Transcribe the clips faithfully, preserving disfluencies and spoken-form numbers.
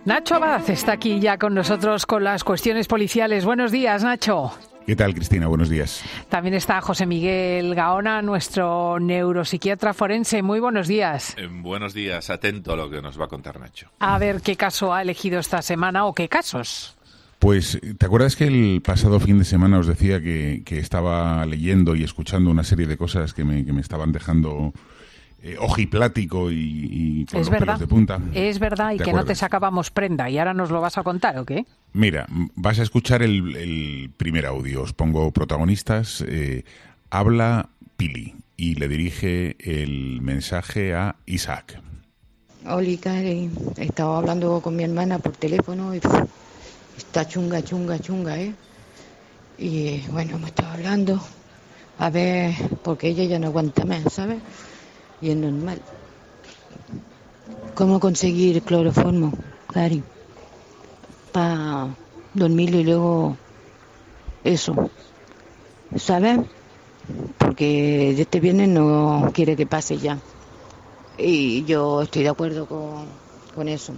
Nacho Abad está aquí ya con nosotros con las cuestiones policiales. Buenos días, Nacho. ¿Qué tal, Cristina? Buenos días. También está José Miguel Gaona, nuestro neuropsiquiatra forense. Muy buenos días. Eh, buenos días. Atento a lo que nos va a contar Nacho. A ver qué caso ha elegido esta semana o qué casos. Pues, ¿te acuerdas que el pasado fin de semana os decía que, que estaba leyendo y escuchando una serie de cosas que me, que me estaban dejando eh, ojiplático y, y con es los verdad, pelos de punta? Es verdad, y que acuerdas? no te sacábamos prenda. ¿Y ahora nos lo vas a contar o qué? Mira, vas a escuchar el, el primer audio. Os pongo protagonistas. Eh, habla Pili y le dirige el mensaje a Isaac. Hola, Karen. Estaba hablando con mi hermana por teléfono y pff, está chunga, chunga, chunga, ¿eh? Y bueno, me estaba hablando. A ver, porque ella ya no aguanta más, ¿sabes? Y es normal. ¿Cómo conseguir cloroformo, Karen? Para dormirlo y luego eso, ¿sabes? Porque de este viernes no quiere que pase ya. Y yo estoy de acuerdo con, con eso.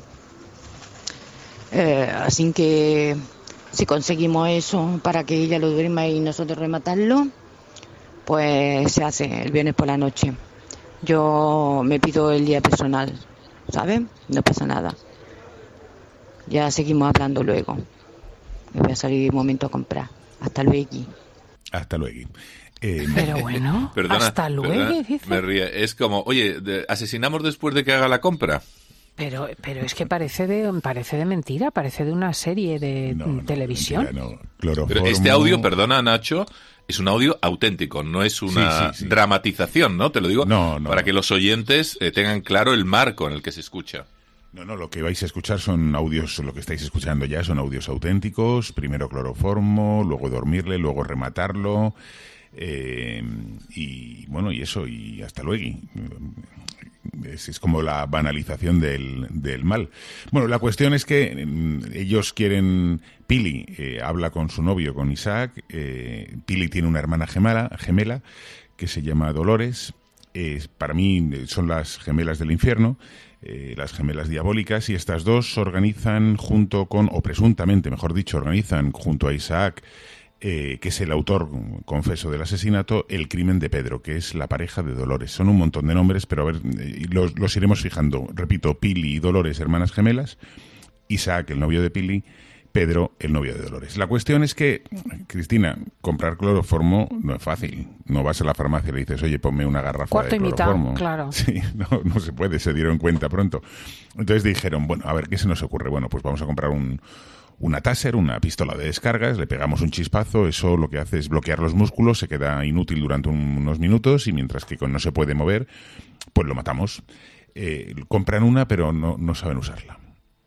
Eh, así que si conseguimos eso para que ella lo duerma y nosotros rematarlo, pues se hace el viernes por la noche. Yo me pido el día personal, ¿sabes? No pasa nada. Ya seguimos hablando luego. Me voy a salir un momento a comprar. Hasta luego. Hasta luego. Eh, Pero bueno, perdona, hasta luego, perdona, dice. Me ríe. Es como, oye, de, ¿asesinamos después de que haga la compra? Pero, pero es que parece de parece de mentira, parece de una serie de no, no, televisión. Mentira, no. Cloroformo... Pero este audio, perdona, Nacho, es un audio auténtico, no es una sí, sí, sí. dramatización, ¿no? Te lo digo no, no, para no. que los oyentes eh, tengan claro el marco en el que se escucha. No, no, lo que vais a escuchar son audios, lo que estáis escuchando ya son audios auténticos. Primero cloroformo, luego dormirle, luego rematarlo. Eh, y bueno, y eso, y hasta luego. Es, es como la banalización del, del mal. Bueno, la cuestión es que eh, ellos quieren... Pili eh, habla con su novio, con Isaac. Eh, Pili tiene una hermana gemela, gemela que se llama Dolores. Eh, para mí son las gemelas del infierno. Eh, las gemelas diabólicas, y estas dos organizan junto con, o presuntamente, mejor dicho, organizan junto a Isaac, eh, que es el autor, confeso, del asesinato, el crimen de Pedro, que es la pareja de Dolores. Son un montón de nombres, pero a ver, eh, los, los iremos fijando. Repito, Pili y Dolores, hermanas gemelas, Isaac, el novio de Pili, Pedro, el novio de Dolores. La cuestión es que, Cristina, comprar cloroformo no es fácil. No vas a la farmacia y le dices, oye, ponme una garrafa Cuarto de y mitad, cloroformo. claro. Sí, no, no se puede, se dieron cuenta pronto. Entonces dijeron, bueno, a ver, ¿qué se nos ocurre? Bueno, pues vamos a comprar un, una taser, una pistola de descargas, le pegamos un chispazo, eso lo que hace es bloquear los músculos, se queda inútil durante un, unos minutos, y mientras que no se puede mover, pues lo matamos. Eh, compran una, pero no, no saben usarla.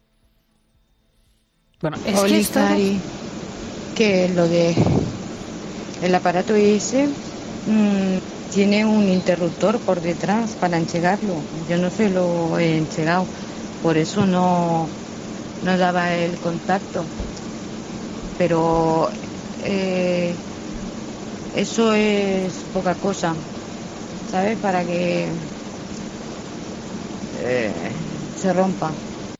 Bueno, es Hola, que esto... Cari. Que lo de el aparato ese mmm, tiene un interruptor por detrás para enchegarlo. Yo no se lo he enchegado, por eso no, no daba el contacto. Pero eh, eso es poca cosa, ¿sabes? Para que eh, se rompa.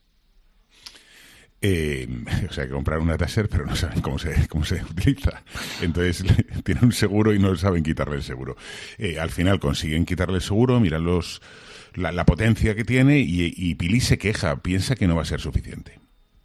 Eh, o sea, que comprar una taser, pero no saben cómo se cómo se utiliza. Entonces tienen un seguro y no saben quitarle el seguro. Eh, al final consiguen quitarle el seguro, miran los la, la potencia que tiene, y, y Pili se queja, piensa que no va a ser suficiente.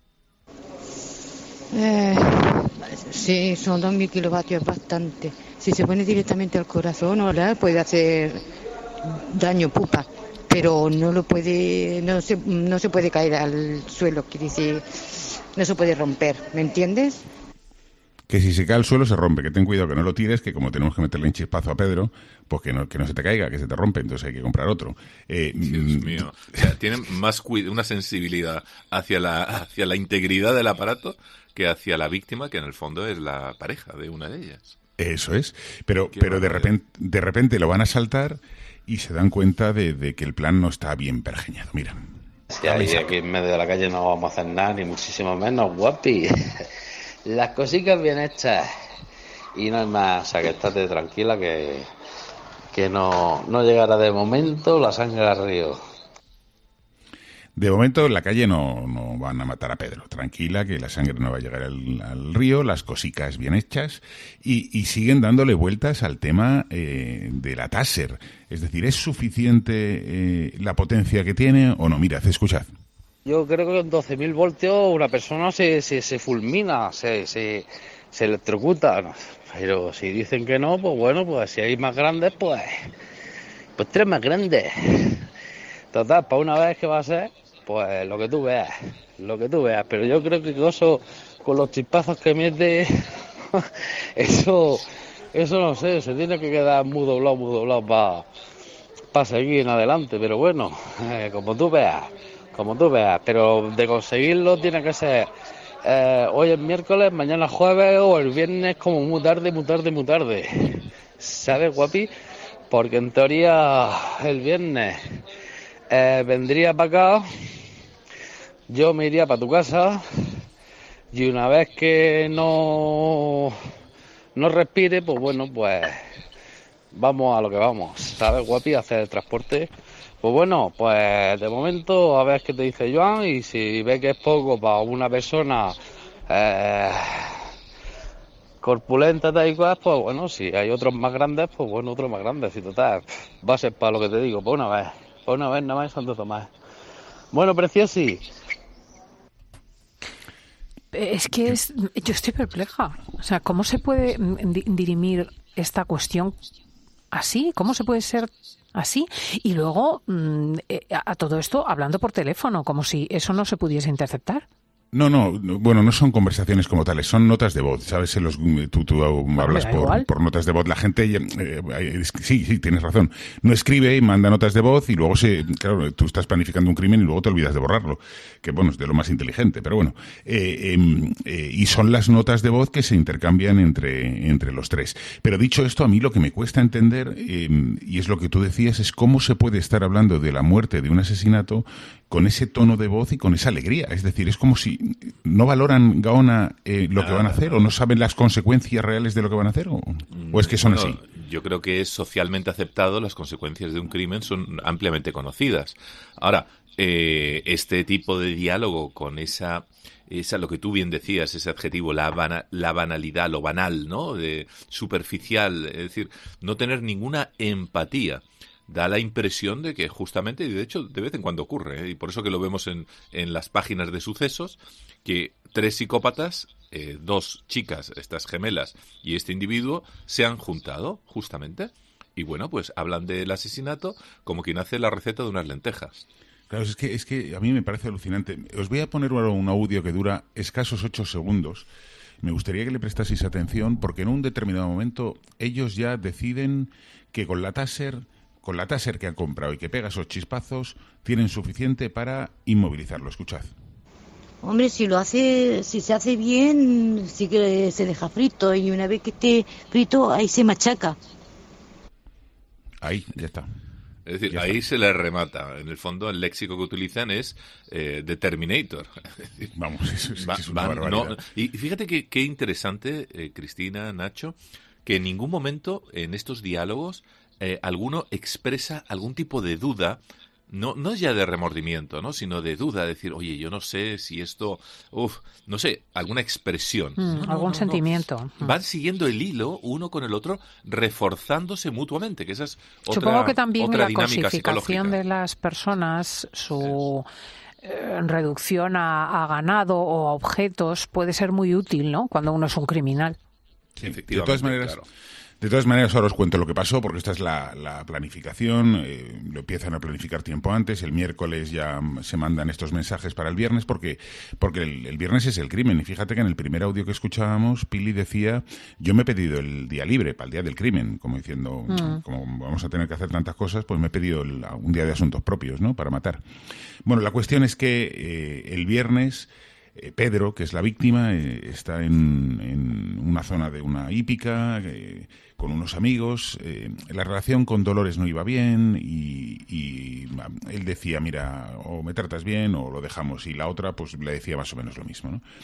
Eh, sí, son dos mil kilovatios, es bastante. Si se pone directamente al corazón, ¿verdad? Puede hacer daño, pupa. Pero no lo puede, no se, no se puede caer al suelo, quiere decir, no se puede romper, ¿me entiendes? Que si se cae al suelo se rompe, que ten cuidado que no lo tires, que como tenemos que meterle un chispazo a Pedro, pues que no, que no se te caiga, que se te rompe, entonces hay que comprar otro. Eh, Dios mío, o sea, tienen más cuidado, una sensibilidad hacia la, hacia la integridad del aparato que hacia la víctima, que en el fondo es la pareja de una de ellas. Eso es, pero, Qué pero de barbaridad. repente, de repente lo van a saltar y se dan cuenta de, de que el plan no está bien pergeñado. Mira. Sí, ahí aquí en medio de la calle no vamos a hacer nada, ni muchísimo menos, guapi. Las cositas bien hechas. Y no es más, o sea, que estate tranquila que, que no, no llegará de momento la sangre al río. De momento en la calle no, no van a matar a Pedro. Tranquila, que la sangre no va a llegar al, al río, las cosicas bien hechas, y, y siguen dándole vueltas al tema eh, de la Taser. Es decir, ¿es suficiente eh, la potencia que tiene o no? Mirad, escuchad. Yo creo que con doce mil voltios una persona se, se, se fulmina, se, se, se electrocuta. Pero si dicen que no, pues bueno, pues si hay más grandes, pues, pues tres más grandes. Total, para una vez que va a ser, pues lo que tú veas, lo que tú veas. Pero yo creo que eso, con los chispazos que mete, eso, eso no sé, se tiene que quedar muy doblado, muy doblado para pa seguir en adelante. Pero bueno, eh, como tú veas, como tú veas. Pero de conseguirlo tiene que ser eh, hoy es miércoles, mañana jueves o el viernes como muy tarde, muy tarde, muy tarde. ¿Sabes, guapi? Porque en teoría el viernes... Eh, vendría para acá, yo me iría para tu casa y una vez que no no respire, pues bueno, pues vamos a lo que vamos, ¿sabes, guapi? A hacer el transporte. Pues bueno, pues de momento a ver qué te dice Joan, y si ve que es poco para una persona eh, corpulenta tal y cual, pues bueno, si hay otros más grandes, pues bueno, otros más grandes, y total, va a ser para lo que te digo, pues una vez. Una vez nada más, Santo Tomás. Bueno, preciosi. Es que es, yo estoy perpleja. O sea, ¿cómo se puede dirimir esta cuestión así? ¿Cómo se puede ser así? Y luego, a todo esto, hablando por teléfono, como si eso no se pudiese interceptar. No, no, bueno, no son conversaciones como tales, son notas de voz, ¿sabes? En los, tú, tú hablas por, por notas de voz. La gente, eh, sí, sí, tienes razón, no escribe y manda notas de voz y luego se, claro, tú estás planificando un crimen y luego te olvidas de borrarlo, que bueno, es de lo más inteligente, pero bueno, eh, eh, eh, y son las notas de voz que se intercambian entre, entre los tres. Pero dicho esto, a mí lo que me cuesta entender, eh, y es lo que tú decías, es cómo se puede estar hablando de la muerte de un asesinato con ese tono de voz y con esa alegría. Es decir, es como si no valoran, Gaona, eh, lo que van a hacer, o no saben las consecuencias reales de lo que van a hacer, o, o es que son bueno, así. Yo creo que es socialmente aceptado, las consecuencias de un crimen son ampliamente conocidas. Ahora, eh, este tipo de diálogo con esa, esa, lo que tú bien decías, ese adjetivo, la, bana, la banalidad, lo banal, ¿no? De superficial, es decir, no tener ninguna empatía. Da la impresión de que justamente, y de hecho de vez en cuando ocurre, ¿eh? Y por eso que lo vemos en, en las páginas de sucesos, que tres psicópatas, eh, dos chicas, estas gemelas, y este individuo, se han juntado, justamente, y bueno, pues hablan del asesinato como quien hace la receta de unas lentejas. Claro, es que, es que a mí me parece alucinante. Os voy a poner ahora un audio que dura escasos ocho segundos. Me gustaría que le prestaseis atención, porque en un determinado momento ellos ya deciden que con la Taser... con la Taser que han comprado y que pega esos chispazos, tienen suficiente para inmovilizarlo. Escuchad. Hombre, si lo hace, si se hace bien, sí que se deja frito, y una vez que esté frito, ahí se machaca. Ahí, ya está. Es decir, ya ahí está. se le remata. En el fondo, el léxico que utilizan es eh, de Terminator. Vamos, eso es, Va, es una va, barbaridad. no, y fíjate que qué interesante, eh, Cristina, Nacho, que en ningún momento en estos diálogos eh, alguno expresa algún tipo de duda. No, no es ya de remordimiento, ¿no? Sino de duda, decir, oye, yo no sé si esto, uf, no sé, alguna expresión. Mm, no, algún no, no, sentimiento. no. Van siguiendo el hilo uno con el otro, reforzándose mutuamente, que esa es otra, Supongo que también otra la dinámica cosificación psicológica de las personas, su eh, reducción a, a ganado o a objetos puede ser muy útil, ¿no? Cuando uno es un criminal. Sí, De efectivamente, todas maneras, claro. de todas maneras, ahora os cuento lo que pasó, porque esta es la, la planificación. Eh, lo empiezan a planificar tiempo antes. El miércoles ya se mandan estos mensajes para el viernes, porque porque el, el viernes es el crimen. Y fíjate que en el primer audio que escuchábamos, Pili decía, yo me he pedido el día libre para el día del crimen, como diciendo, mm. como vamos a tener que hacer tantas cosas, pues me he pedido el, un día de asuntos propios, ¿no?, para matar. Bueno, la cuestión es que eh, el viernes... Eh, Pedro, que es la víctima, eh, está en, en una zona de una hípica eh, con unos amigos. Eh, la relación con Dolores no iba bien y, y él decía, mira, o me tratas bien o lo dejamos. Y la otra pues le decía más o menos lo mismo, ¿no? La cuestión es que Dolores le llama una vez, le llama dos, le llama hasta ocho, y, y él decía, mira, o me tratas bien o lo dejamos. Y la otra pues le decía más o menos lo mismo, ¿no? La cuestión es que Dolores le llama una vez, le llama dos, le llama hasta ocho, y él decía, mira, o me tratas bien o lo dejamos. Y la otra pues le decía más o menos lo mismo, ¿no? La cuestión es que Dolores le llama una vez, le llama dos, le llama hasta ocho,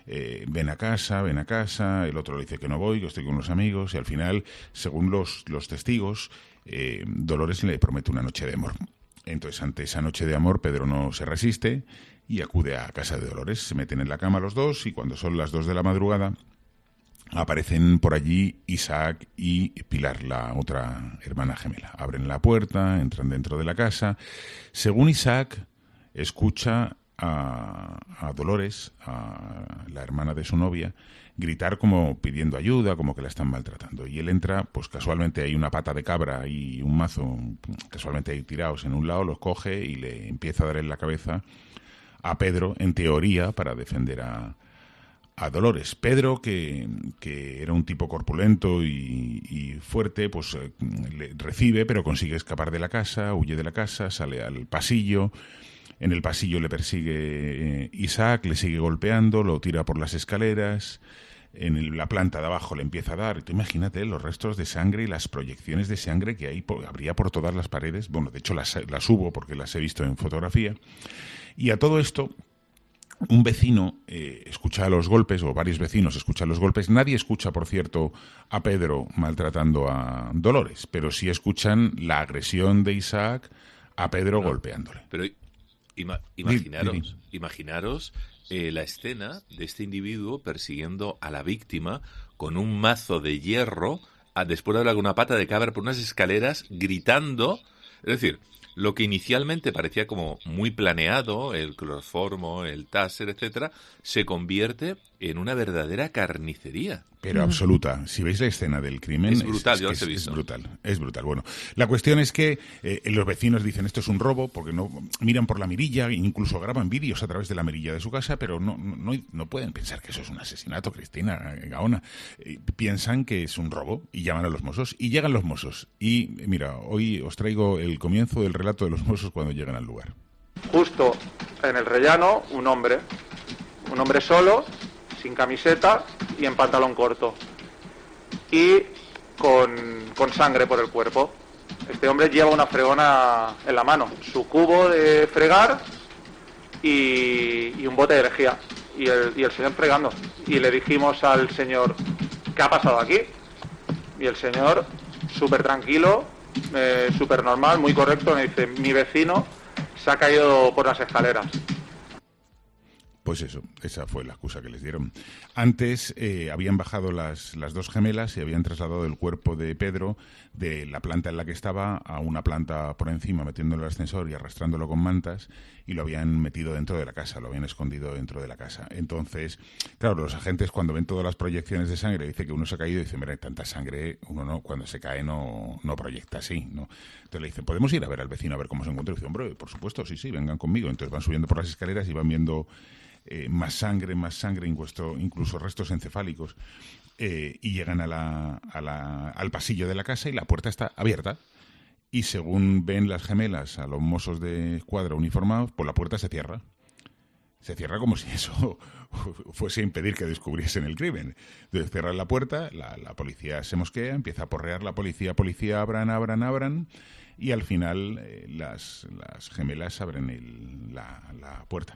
eh, ven a casa, ven a casa, el otro le dice que no voy, que estoy con unos amigos, y al final, según los, los testigos, eh, Dolores le promete una noche de amor. Entonces, ante esa noche de amor, Pedro no se resiste y acude a casa de Dolores. Se meten en la cama los dos y cuando son las dos de la madrugada aparecen por allí Isaac y Pilar, la otra hermana gemela. Abren la puerta, entran dentro de la casa. Según Isaac, escucha a, a Dolores, a la hermana de su novia, gritar como pidiendo ayuda, como que la están maltratando. Y él entra, pues casualmente hay una pata de cabra y un mazo, casualmente ahí tirados en un lado, los coge y le empieza a dar en la cabeza a Pedro, en teoría, para defender a a Dolores. Pedro, que, que era un tipo corpulento y, y fuerte, pues eh, le recibe, pero consigue escapar de la casa, huye de la casa, sale al pasillo. En el pasillo le persigue eh, Isaac, le sigue golpeando, lo tira por las escaleras. En el, la planta de abajo le empieza a dar. Tú imagínate los restos de sangre y las proyecciones de sangre que hay por, habría por todas las paredes. Bueno, de hecho las, las hubo porque las he visto en fotografía. Y a todo esto, un vecino eh, escucha los golpes, o varios vecinos escuchan los golpes. Nadie escucha, por cierto, a Pedro maltratando a Dolores, pero sí escuchan la agresión de Isaac a Pedro no, golpeándole. Pero ima imaginaros, di, di, di. imaginaros eh, la escena de este individuo persiguiendo a la víctima con un mazo de hierro, a, después de darle una pata de cabra por unas escaleras, gritando. Es decir, lo que inicialmente parecía como muy planeado, el cloroformo, el taser, etcétera, se convierte en una verdadera carnicería. Pero absoluta. Si veis la escena del crimen... Es brutal, es, yo es, lo he visto. Es brutal, es brutal. Bueno, la cuestión es que eh, los vecinos dicen esto es un robo, porque no miran por la mirilla, incluso graban vídeos a través de la mirilla de su casa, pero no, no, no pueden pensar que eso es un asesinato, Cristina Gaona. Eh, piensan que es un robo y llaman a los Mossos. Y llegan los Mossos. Y mira, hoy os traigo el comienzo del relato de los Mossos cuando llegan al lugar. Justo en el rellano, un hombre. Un hombre solo, sin camiseta y en pantalón corto. Y con, con sangre por el cuerpo. Este hombre lleva una fregona en la mano, su cubo de fregar y, y un bote de lejía. Y el, y el señor fregando. Y le dijimos al señor, ¿qué ha pasado aquí? Y el señor, súper tranquilo, eh, súper normal, muy correcto, me dice, mi vecino se ha caído por las escaleras. Pues eso, esa fue la excusa que les dieron. Antes eh, habían bajado las, las dos gemelas y habían trasladado el cuerpo de Pedro de la planta en la que estaba a una planta por encima, metiéndolo en el ascensor y arrastrándolo con mantas, y lo habían metido dentro de la casa, lo habían escondido dentro de la casa. Entonces, claro, los agentes cuando ven todas las proyecciones de sangre, dice que uno se ha caído y dicen, mira, tanta sangre, uno no, cuando se cae no, no proyecta así, ¿no? Entonces le dicen, ¿podemos ir a ver al vecino a ver cómo se encuentra? Y dice, hombre, por supuesto, sí, sí, vengan conmigo. Entonces van subiendo por las escaleras y van viendo Eh, más sangre, más sangre, incluso, incluso restos encefálicos, eh, y llegan a la, a la, al pasillo de la casa y la puerta está abierta. Y según ven las gemelas a los mozos de escuadra uniformados, pues la puerta se cierra. Se cierra como si eso fuese a impedir que descubriesen el crimen. Entonces cierran la puerta, la, la policía se mosquea, empieza a porrear la policía, policía, abran, abran, abran, y al final eh, las, las gemelas abren el, la, la puerta.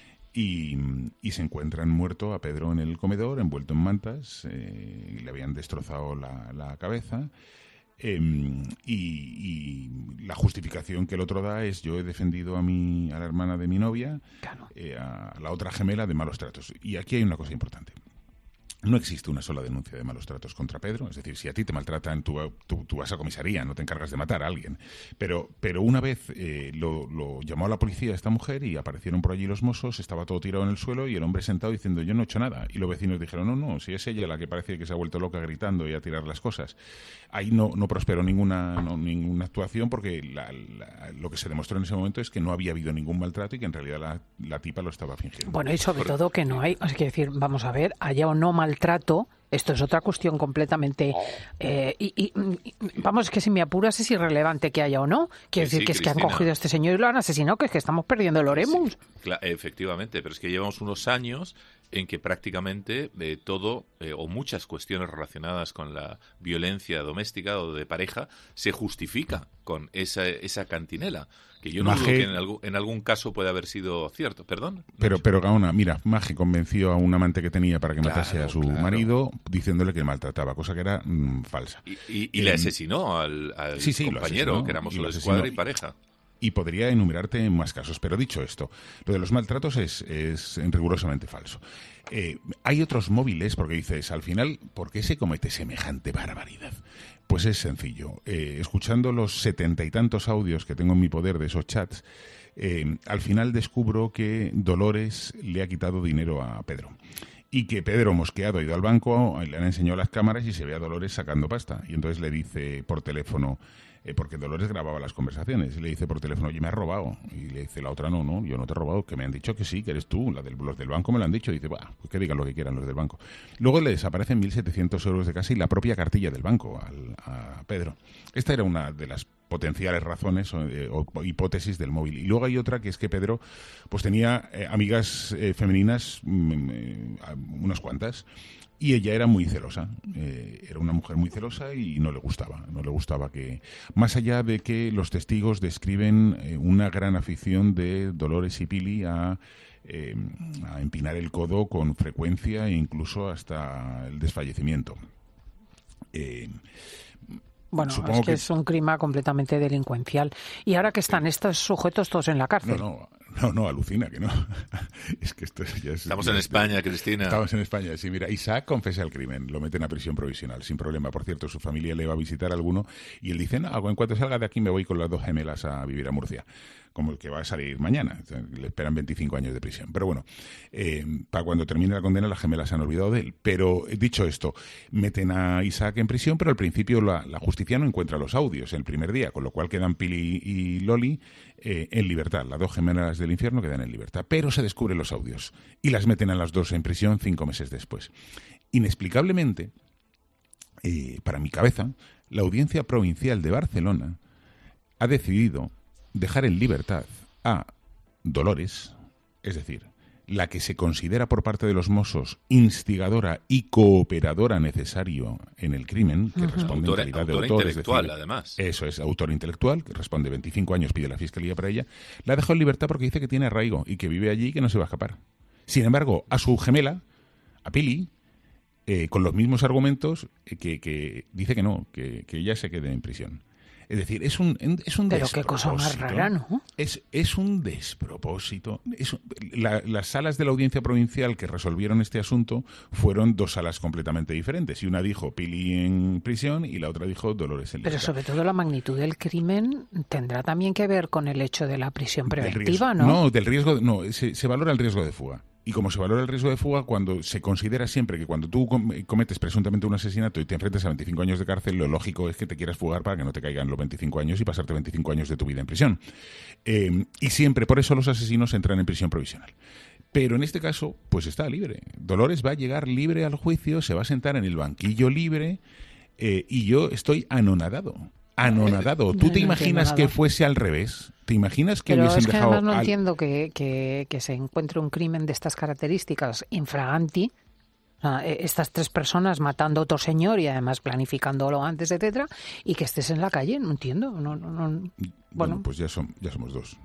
Y, y se encuentran muerto a Pedro en el comedor, envuelto en mantas, eh, le habían destrozado la, la cabeza, eh, y, y la justificación que el otro da es: yo he defendido a mi a la hermana de mi novia, claro. eh, a la otra gemela, de malos tratos. Y aquí hay una cosa importante. No existe una sola denuncia de malos tratos contra Pedro. Es decir, si a ti te maltratan, tú, tú, tú vas a comisaría, no te encargas de matar a alguien. Pero, pero una vez eh, lo, lo llamó a la policía esta mujer y aparecieron por allí los Mossos, estaba todo tirado en el suelo y el hombre sentado diciendo, yo no he hecho nada. Y los vecinos dijeron, no, no, si es ella la que parece que se ha vuelto loca gritando y a tirar las cosas. Ahí no, no prosperó ninguna, no, ninguna actuación porque la, la, lo que se demostró en ese momento es que no había habido ningún maltrato y que en realidad la, la tipa lo estaba fingiendo. Bueno, y sobre Por... todo que no hay, es que decir, vamos a ver, haya o no maltrato, esto es otra cuestión completamente... Eh, y, y, y vamos, es que si me apuras es irrelevante que haya o no. Quiero sí, decir sí, que es Cristina. que han cogido a este señor y lo han asesinado, que es que estamos perdiendo el Oremus. Sí, efectivamente, pero es que llevamos unos años en que prácticamente eh, todo eh, o muchas cuestiones relacionadas con la violencia doméstica o de pareja se justifica con esa, esa cantinela, que yo no Maje, dudo que en, algún, en algún caso puede haber sido cierto. Perdón. Pero, pero Gaona, mira, Maje convenció a un amante que tenía para que Claro, matase a su claro. marido diciéndole que le maltrataba, cosa que era mmm, falsa. Y, y, y le asesinó al, al sí, sí, lo compañero, asesinó, que éramos y lo solo asesinó. escuadra y pareja. Y podría enumerarte más casos, pero dicho esto, lo de los maltratos es, es rigurosamente falso. Eh, hay otros móviles, porque dices, al final, ¿por qué se comete semejante barbaridad? Pues es sencillo. Eh, escuchando los setenta y tantos audios que tengo en mi poder de esos chats, eh, al final descubro que Dolores le ha quitado dinero a Pedro. Y que Pedro, mosqueado, ha ido al banco, le han enseñado las cámaras y se ve a Dolores sacando pasta. Y entonces le dice por teléfono, eh, porque Dolores grababa las conversaciones, y le dice por teléfono, oye, me has robado. Y le dice la otra, no, no, yo no te he robado, que me han dicho que sí, que eres tú, la del, los del banco me lo han dicho. Y dice, bah, pues que digan lo que quieran los del banco. Luego le desaparecen mil setecientos euros de casa y la propia cartilla del banco al, a Pedro. Esta era una de las potenciales razones o, eh, o hipótesis del móvil. Y luego hay otra, que es que Pedro pues tenía eh, amigas eh, femeninas, mm, eh, unas cuantas, y ella era muy celosa. Eh, era una mujer muy celosa y no le gustaba. No le gustaba que... Más allá de que los testigos describen eh, una gran afición de Dolores y Pili a... Eh, a empinar el codo con frecuencia e incluso hasta el desfallecimiento. Eh, Bueno, Supongo es que, que es un crimen completamente delincuencial. Y ahora que están estos sujetos todos en la cárcel. No, no, no, no, alucina que no. Es que esto ya es... Estamos en España, Cristina. Estamos en España, sí. Mira, Isaac confesa el crimen, lo meten a prisión provisional, sin problema. Por cierto, su familia le va a visitar a alguno y él dice, no, en cuanto salga de aquí me voy con las dos gemelas a vivir a Murcia, como el que va a salir mañana. Le esperan veinticinco años de prisión. Pero bueno, eh, para cuando termine la condena las gemelas se han olvidado de él. Pero, dicho esto, meten a Isaac en prisión, pero al principio la, la justicia no encuentra los audios el primer día, con lo cual quedan Pili y Loli eh, en libertad. Las dos gemelas del infierno quedan en libertad. Pero se descubren los audios y las meten a las dos en prisión cinco meses después. Inexplicablemente, eh, para mi cabeza, la Audiencia Provincial de Barcelona ha decidido dejar en libertad a Dolores, es decir, la que se considera por parte de los Mossos instigadora y cooperadora necesario en el crimen, que uh-huh. responde Autor, en calidad de autor autor, intelectual, es decir, además. Eso es, autor intelectual, que responde veinticinco años, pide la Fiscalía para ella, la ha dejado en libertad porque dice que tiene arraigo y que vive allí y que no se va a escapar. Sin embargo, a su gemela, a Pili, eh, con los mismos argumentos, eh, que, que dice que no, que, que ella se quede en prisión. Es decir, es un, es un Pero qué cosa más rara, ¿no? Es, es un despropósito. Es un, la, las salas de la Audiencia Provincial que resolvieron este asunto fueron dos salas completamente diferentes. Y una dijo Pili en prisión y la otra dijo Dolores en libertad. Pero sobre todo la magnitud del crimen tendrá también que ver con el hecho de la prisión preventiva, ¿no? No, del riesgo, no, se, se valora el riesgo de fuga. Y como se valora el riesgo de fuga, cuando se considera siempre que cuando tú cometes presuntamente un asesinato y te enfrentas a veinticinco años de cárcel, lo lógico es que te quieras fugar para que no te caigan los veinticinco años y pasarte veinticinco años de tu vida en prisión. Eh, y siempre, por eso los asesinos entran en prisión provisional. Pero en este caso, pues está libre. Dolores va a llegar libre al juicio, se va a sentar en el banquillo libre eh, y yo estoy anonadado. Anonadado. ¿Tú no, te no imaginas que fuese al revés? ¿Te imaginas que Pero hubiesen es que dejado... además no al... entiendo que, que, que se encuentre un crimen de estas características infraganti, o sea, estas tres personas matando a otro señor y además planificándolo antes, etcétera, y que estés en la calle? No entiendo. No, no, no. Bueno. bueno, pues ya, son, ya somos dos.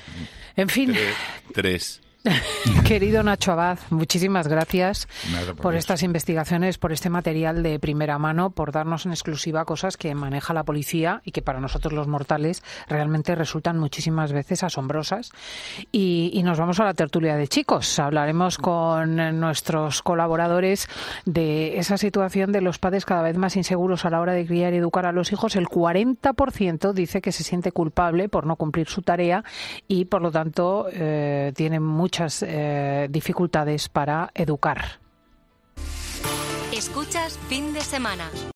En fin. Tres. tres. Querido Nacho Abad, muchísimas gracias por, por estas investigaciones, por este material de primera mano, por darnos en exclusiva cosas que maneja la policía y que para nosotros los mortales realmente resultan muchísimas veces asombrosas. Y, y nos vamos a la tertulia de chicos. Hablaremos con nuestros colaboradores de esa situación de los padres cada vez más inseguros a la hora de criar y educar a los hijos. El cuarenta por ciento dice que se siente culpable por no cumplir su tarea y, por lo tanto, eh, tiene mucho muchas eh, dificultades para educar. Escuchas Fin de Semana.